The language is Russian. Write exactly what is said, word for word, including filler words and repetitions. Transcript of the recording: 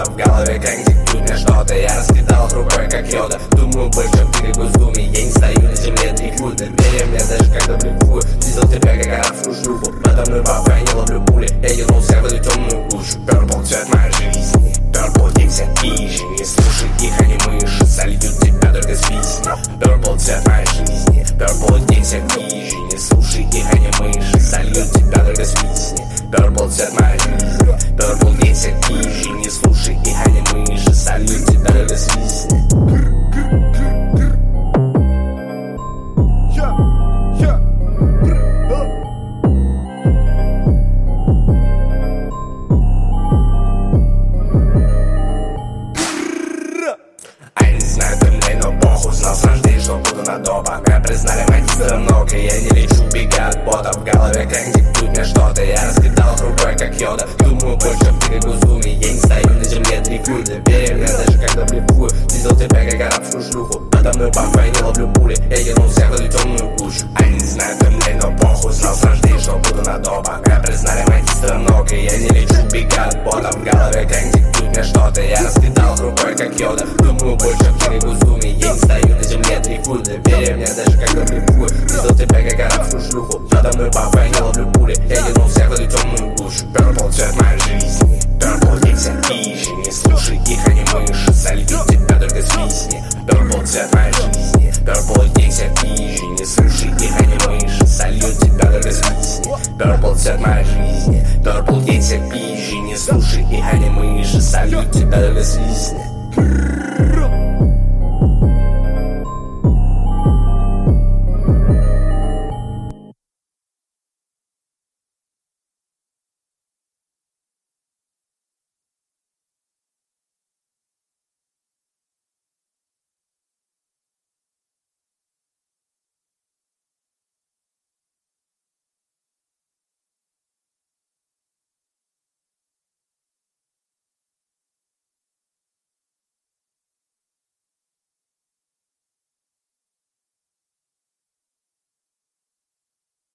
работа в голове, как диктует мне что-то. Я раскидал их рукой, как йода. Думаю больше в перегуздуме. Я не стою на земле три года. Верь мне, даже когда блефую. Видел тебя как арабскую шлюху. Подо мной бабка, я не ловлю пули. Я вернулся в эту темную гущу. Purple цвет моей жизни. Purple день вся пищи. Не слушай их, они мыши. Сольют тебя, только свистни. Purple цвет моей жизни. Purple день вся пищи. Не слушай их, они мыши. Сольют тебя, только свистни. Purple цвет моей жизни. Purple день вся пищи. Не слушай их, они мыши. Сольют тебя, только свистни. Знал с рождения, что буду на допах. Меня признали магистра много. Я не лечу, бега от ботов. В голове как диктует мне что-то. Я раскидал их рукой, как йода. Думаю больше в перегуздуме. Я не стою на земле три года. Верь мне, даже когда блефую. Видел тебя как арабскую шлюху. Подо мной бабка, я не ловлю пули. Я вернулся в эту темную гущу. Они не знают мне, но похуй. Знал с рождения, что буду на допах. Меня признали магистра много. Я не лечу, бега от ботов. В голове как диктует мне что-то. Я раскидал их рукой, как йода. Думаю больше в перегуздуме. Я не стою на земле три года. Верь мне, даже когда блефую. Видел тебя как арабскую шлюху. Подо мной бабка, я не ловлю пули. Я вернулся в эту темную гущу. Purple цвет моей жизни. Purple день вся пищи. Не слушай их, они мыши. Сольют тебя, только свистни. Purple цвет моей жизни. Purple день вся пищи. Не слушай их, они мыши. Сольют тебя, только свистни. Purple цвет моей жизни. Purple день вся пищи. Не слушай их, они мыши. Сольют тебя, только свистни.